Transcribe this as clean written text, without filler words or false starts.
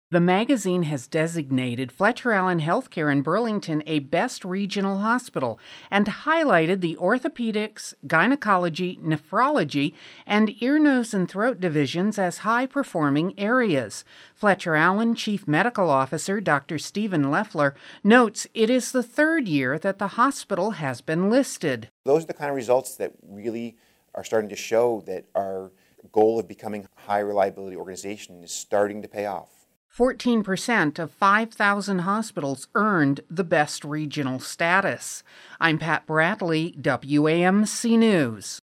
The magazine has designated Fletcher Allen Healthcare in Burlington a best regional hospital and highlighted the orthopedics, gynecology, nephrology, and ear, nose, and throat divisions as high-performing areas. Fletcher Allen Chief Medical Officer Dr. Stephen Leffler notes it is the third year that the hospital has been listed. Those are the kind of results that really are starting to show that our goal of becoming a high-reliability organization is starting to pay off. 14% of 5,000 hospitals earned the best regional status. I'm Pat Bradley, WAMC News.